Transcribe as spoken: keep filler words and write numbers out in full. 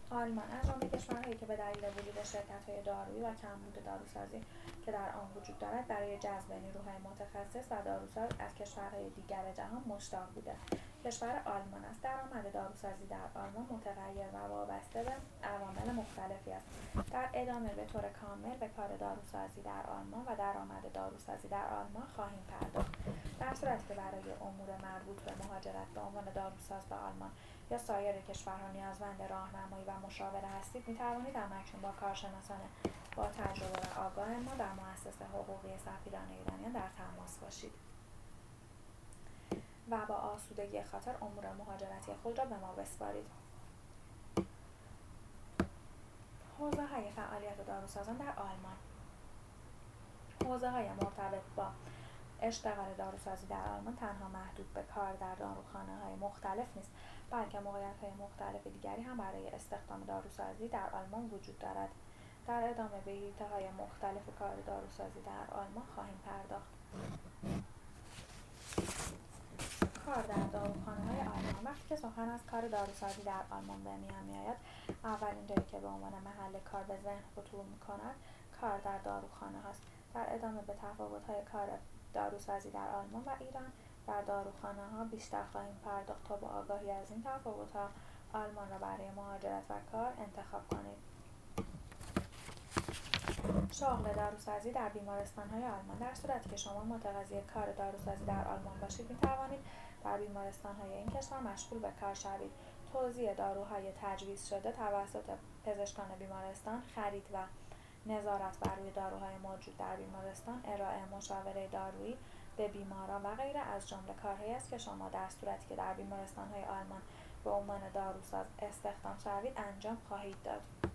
آلمان از جمله کشورهایی که به دلیل وجود شرکت‌های دارویی و کمبود داروسازی که در آن وجود دارد برای جذب نیروهای متخصص و داروساز از کشورهای دیگر جهان مشتاق بوده. کشور آلمان است. درآمد داروسازی در آلمان متغیر و وابسته به عوامل مختلفی است. در ادامه به طور کامل به کار داروسازی در آلمان و درآمد داروسازی در آلمان خواهیم پرداخت. در صورتی که برای امور مربوط به مهاجرت به عنوان داروساز به آلمان یا سایر کشورها نیازمند راهنمایی و مشاوره هستید، می‌توانید هم‌اکنون با کارشناسان با تجربه و آگاه ما در مؤسسه حقوقی سفیران ایرانیان در تماس باشید و با آسودگی خاطر امور مهاجرتی خود را به ما بسپارید. حوزه‌های فعالیت داروسازان در آلمان. حوزه‌های مرتبط با اشتغال داروسازی در آلمان تنها محدود به کار در داروخانه‌های مختلف نیست، بلکه موقعیت‌های مختلف دیگری هم برای استخدام داروسازی در آلمان وجود دارد. در ادامه به حیطه‌های مختلف کار داروسازی در آلمان خواهیم پرداخت. کار در داروخانه‌های آلمان. وقتی که سخن از کار داروسازی در آلمان به میان می‌آید، اولین جایی که به عنوان محل کار به ذهن خطور می‌کند کار در داروخانه هاست. در ادامه به تفاوت‌های کار داروسازی در آلمان و ایران در داروخانه‌ها بیشتر خواهیم پرداخت تا با آگاهی از این تفاوت‌ها آلمان را برای مهاجرت و کار انتخاب کنید. شغل داروسازی در بیمارستان‌های آلمان. در صورتی که شما متقاضی کار داروسازی در آلمان باشید، می‌توانید در بیمارستان‌های این کشور مشغول به کار شوید. توزیع داروهای تجویز شده توسط پزشکان بیمارستان، خرید و نظارت بر روی داروهای موجود در بیمارستان، ارائه مشاوره دارویی به بیماران و غیره از جمله کارهایی است که شما در صورتی که در بیمارستان‌های آلمان به عنوان داروساز استخدام شوید انجام خواهید داد.